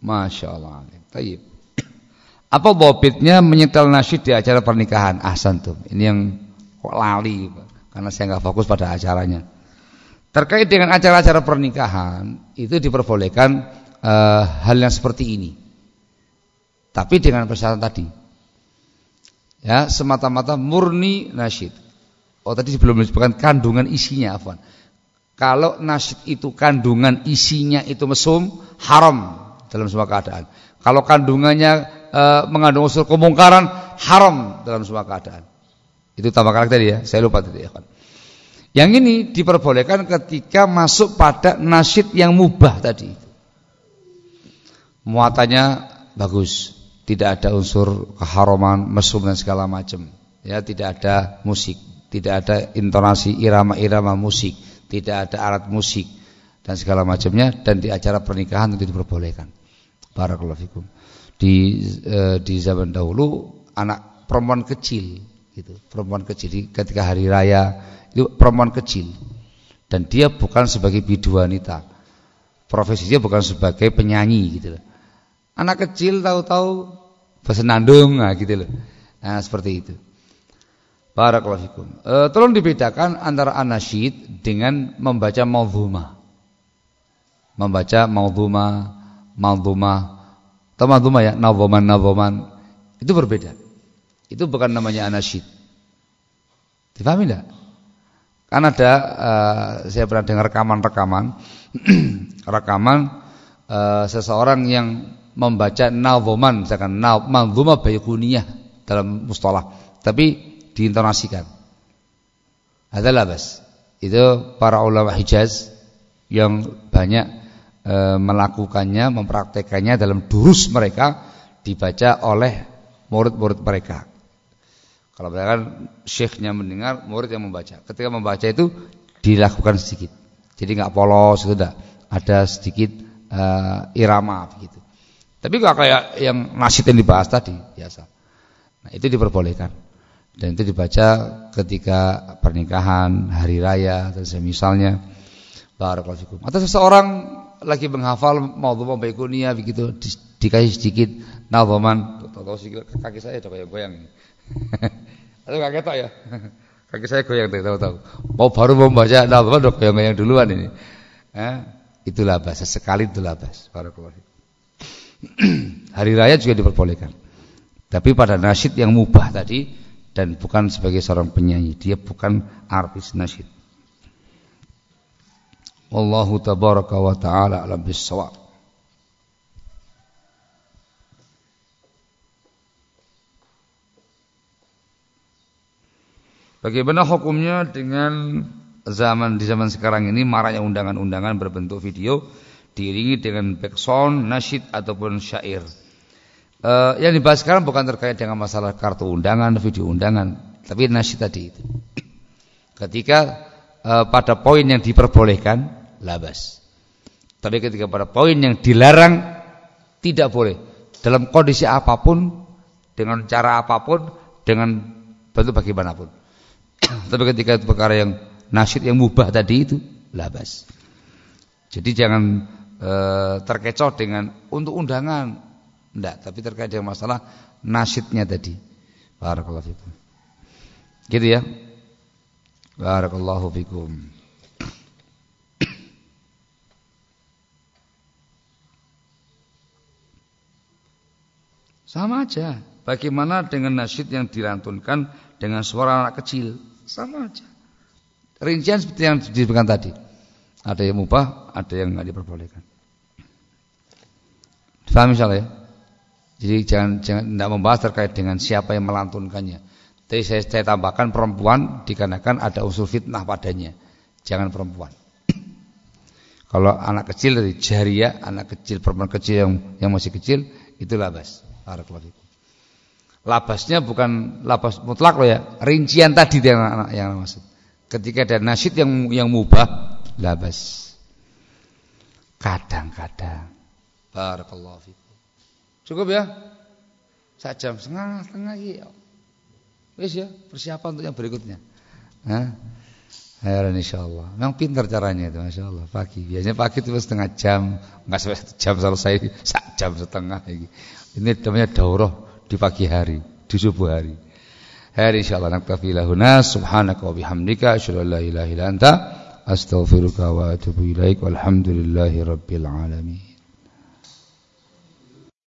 Masya Allah. Taib. Apa bobitnya menyetel nasyid di acara pernikahan? Ahsantum. Ini yang kok lali, karena saya nggak fokus pada acaranya. Terkait dengan acara-acara pernikahan itu diperbolehkan hal yang seperti ini, tapi dengan persyaratan tadi. Ya, semata-mata murni nasyid. Oh, tadi belum disebutkan kandungan isinya, afwan. Kalau nasyid itu kandungan isinya itu mesum, haram dalam semua keadaan. Kalau kandungannya mengandung unsur kemungkaran, haram dalam semua keadaan. Itu tambahkan tadi ya, saya lupa tadi ya. Yang ini diperbolehkan ketika masuk pada nasyid yang mubah tadi. Muatannya bagus, tidak ada unsur keharaman, mesum dan segala macam. Ya, tidak ada musik, tidak ada intonasi irama-irama musik, tidak ada alat musik dan segala macamnya, dan di acara pernikahan itu diperbolehkan. Barakallahu fikum. Di zaman dahulu anak perempuan kecil gitu, perempuan kecil ketika hari raya itu perempuan kecil, dan dia bukan sebagai bidu wanita, profesinya bukan sebagai penyanyi gitu loh. Anak kecil tahu-tahu bersenandung, nah gitu loh. Nah seperti itu. Barakallahu fikum. Tolong dibedakan antara anasyid dengan membaca maudhumah. Membaca maudhumah ya, nadhaman itu berbeda. Itu bukan namanya anasyid. Dipahami enggak? Kan ada saya pernah dengar rekaman seseorang yang membaca nadhaman, misalkan manzumah baiquniyah dalam mustalah, tapi diintonasikan. Adalah bas. Itu para ulama Hijaz yang banyak melakukannya, mempraktekannya dalam durus mereka, dibaca oleh murid-murid mereka. Kalau mereka kan syekhnya mendengar, murid yang membaca. Ketika membaca itu dilakukan sedikit. Jadi enggak polos, itu enggak. Ada sedikit irama begitu. Tapi enggak kayak yang nasyid yang dibahas tadi, biasa. Nah, itu diperbolehkan. Dan itu dibaca ketika pernikahan, hari raya dan semisalnya. Barakallahu fikum. Atau seseorang lagi menghafal maudhu' baiquniyah begitu, dikasih sedikit nadhaman, tahu kaki saya ada goyang-goyang. Atau kaget ya? Kaki saya goyang tahu-tahu. Baru membaca nadhaman udah goyang-goyang duluan ini. Itulah bahasa sekali, itulah bahasa. Barakallahu fikum. Hari raya juga diperbolehkan. Tapi pada nasyid yang mubah tadi, dan bukan sebagai seorang penyanyi, dia bukan artis nasyid. Wallahu tabaraka wa ta'ala alam bis-shawab. Bagaimana hukumnya dengan di zaman sekarang ini maraknya undangan-undangan berbentuk video diiringi dengan backsound, nasyid ataupun syair. Yang dibahas sekarang bukan terkait dengan masalah kartu undangan, video undangan, tapi nasyid tadi itu. Ketika pada poin yang diperbolehkan, labas. Tapi ketika pada poin yang dilarang, tidak boleh. Dalam kondisi apapun, dengan cara apapun, dengan bentuk bagaimanapun. Tapi ketika itu perkara yang nasyid yang mubah tadi itu, labas. Jadi jangan terkecoh dengan untuk undangan, enggak, tapi terkait dengan masalah nasyidnya tadi. Barakallahu fikum. Gitu ya. Barakallahu fikum. Sama aja. Bagaimana dengan nasyid yang dilantunkan dengan suara anak kecil? Sama aja. Rincian seperti yang disebutkan tadi. Ada yang mubah, ada yang enggak diperbolehkan. Paham misalnya ya? Jadi jangan tidak membahas terkait dengan siapa yang melantunkannya. Tapi saya tambahkan perempuan dikarenakan ada unsur fitnah padanya. Jangan perempuan. Kalau anak kecil dari jariyah, anak kecil, perempuan kecil yang masih kecil, itu labas. Barakallahu fikum. Labasnya bukan labas mutlak loh ya. Rincian tadi yang maksud. Ketika ada nasyid yang mubah, labas. Kadang-kadang. Barakallahu fikum. Cukup ya? 1 jam setengah ya. Wis ya, persiapan untuk yang berikutnya. Heran insyaallah. Memang pintar caranya itu, masyaallah. Pagi. Biasanya pagi itu setengah jam, enggak sampai 1 jam selesai, 1 jam setengah ini. Ini namanya daurah di pagi hari, di subuh hari. Hari insyaallah naktafi lahuna subhanaka wa bihamdika asyhadu an la ilaha illa anta astaghfiruka wa atubu ilaik walhamdulillahi rabbil alamin.